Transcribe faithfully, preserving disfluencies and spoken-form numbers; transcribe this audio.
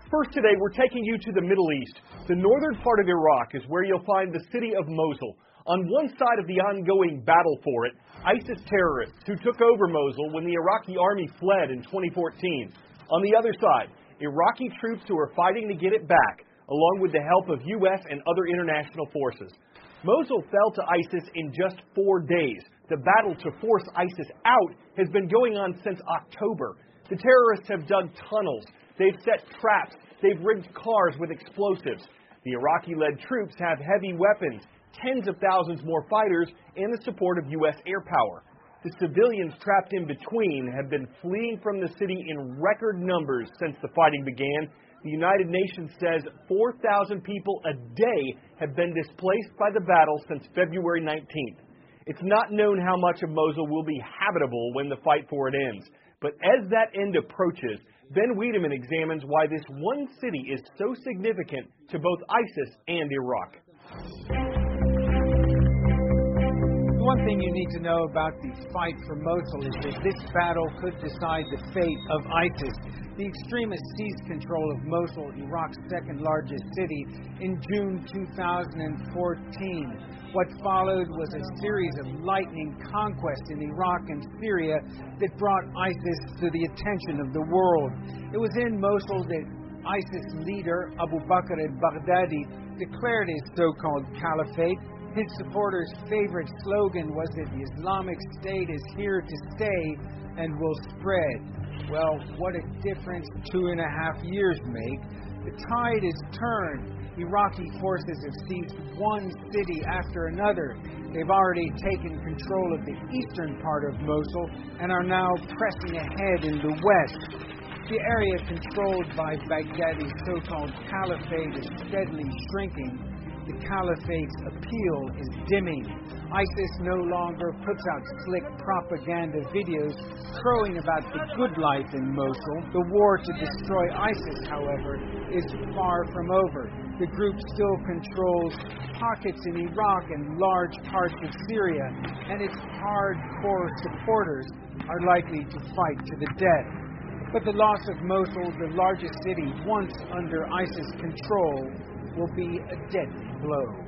First today, we're taking you to the Middle East. The northern part of Iraq is where you'll find the city of Mosul. On one side of the ongoing battle for it, ISIS terrorists who took over Mosul when the Iraqi army fled in twenty fourteen. On the other side, Iraqi troops who are fighting to get it back, along with the help of U S and other international forces. Mosul fell to ISIS in just four days. The battle to force ISIS out has been going on since October. The terrorists have dug tunnels. They've set traps. They've rigged cars with explosives. The Iraqi-led troops have heavy weapons, tens of thousands more fighters, and the support of U S air power. The civilians trapped in between have been fleeing from the city in record numbers since the fighting began. The United Nations says four thousand people a day have been displaced by the battle since February nineteenth. It's not known how much of Mosul will be habitable when the fight for it ends. But as that end approaches, Ben Wiedemann examines why this one city is so significant to both ISIS and Iraq. One thing you need to know about the fight for Mosul is that this battle could decide the fate of ISIS. The extremists seized control of Mosul, Iraq's second largest city, in June two thousand fourteen. What followed was a series of lightning conquests in Iraq and Syria that brought ISIS to the attention of the world. It was in Mosul that ISIS leader Abu Bakr al-Baghdadi declared his so-called caliphate. His supporters' favorite slogan was that the Islamic State is here to stay and will spread. Well, what a difference two and a half years make. The tide is turned. Iraqi forces have seized one city after another. They've already taken control of the eastern part of Mosul and are now pressing ahead in the west. The area controlled by Baghdadi's so-called caliphate is steadily shrinking. The caliphate's appeal is dimming. ISIS no longer puts out slick propaganda videos crowing about the good life in Mosul. The war to destroy ISIS, however, is far from over. The group still controls pockets in Iraq and large parts of Syria, and its hardcore supporters are likely to fight to the death. But the loss of Mosul, the largest city once under ISIS control, will be a deadly blow.